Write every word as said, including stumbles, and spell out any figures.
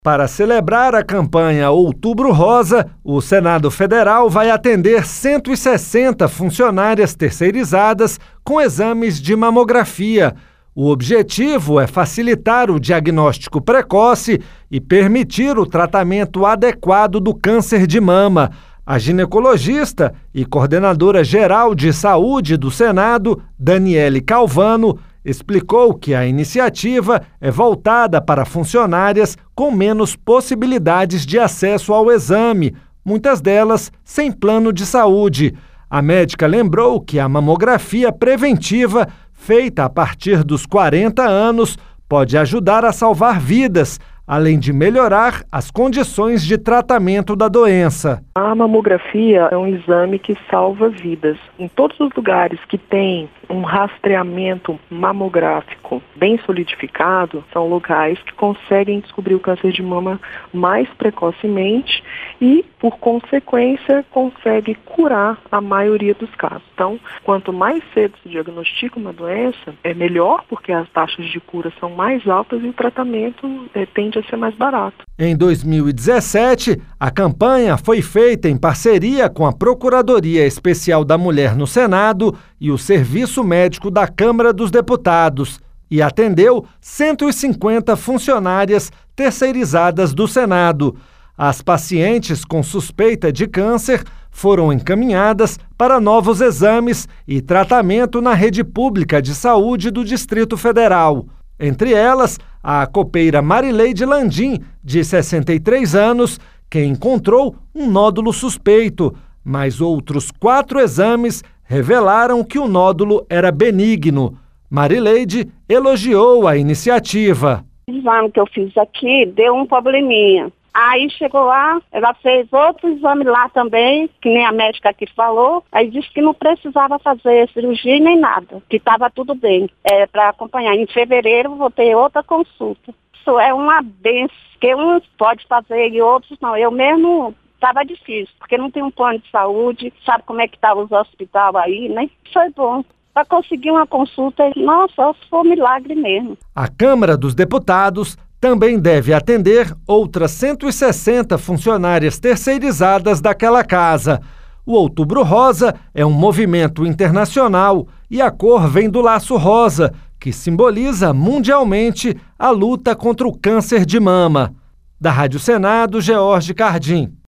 Para celebrar a campanha Outubro Rosa, o Senado Federal vai atender cento e sessenta funcionárias terceirizadas com exames de mamografia. O objetivo é facilitar o diagnóstico precoce e permitir o tratamento adequado do câncer de mama. A ginecologista e coordenadora geral de saúde do Senado, Daniele Calvano, explicou que a iniciativa é voltada para funcionárias com menos possibilidades de acesso ao exame, muitas delas sem plano de saúde. A médica lembrou que a mamografia preventiva, feita a partir dos quarenta anos, pode ajudar a salvar vidas, além de melhorar as condições de tratamento da doença. A mamografia é um exame que salva vidas. Em todos os lugares que tem um rastreamento mamográfico bem solidificado, são locais que conseguem descobrir o câncer de mama mais precocemente e, por consequência, consegue curar a maioria dos casos. Então, quanto mais cedo se diagnostica uma doença, é melhor, porque as taxas de cura são mais altas e o tratamento é, tende a ser mais barato. Em dois mil e dezessete, a campanha foi feita em parceria com a Procuradoria Especial da Mulher no Senado e o Serviço Médico da Câmara dos Deputados e atendeu cento e cinquenta funcionárias terceirizadas do Senado. As pacientes com suspeita de câncer foram encaminhadas para novos exames e tratamento na rede pública de saúde do Distrito Federal. Entre elas, a copeira Marileide Landim, de sessenta e três anos, que encontrou um nódulo suspeito, mas outros quatro exames revelaram que o nódulo era benigno. Marileide elogiou a iniciativa. O exame que eu fiz aqui deu um probleminha. Aí chegou lá, ela fez outro exame lá também, que nem a médica aqui falou, aí disse que não precisava fazer cirurgia nem nada, que estava tudo bem, é, para acompanhar. Em fevereiro vou ter outra consulta. Isso é uma benção, que uns pode fazer e outros não. Eu mesmo estava difícil, porque não tem um plano de saúde, sabe como é que tá os hospitais aí, né? Foi bom. Para conseguir uma consulta, nossa, foi um milagre mesmo. A Câmara dos Deputados também deve atender outras cento e sessenta funcionárias terceirizadas daquela casa. O Outubro Rosa é um movimento internacional e a cor vem do laço rosa, que simboliza mundialmente a luta contra o câncer de mama. Da Rádio Senado, George Cardim.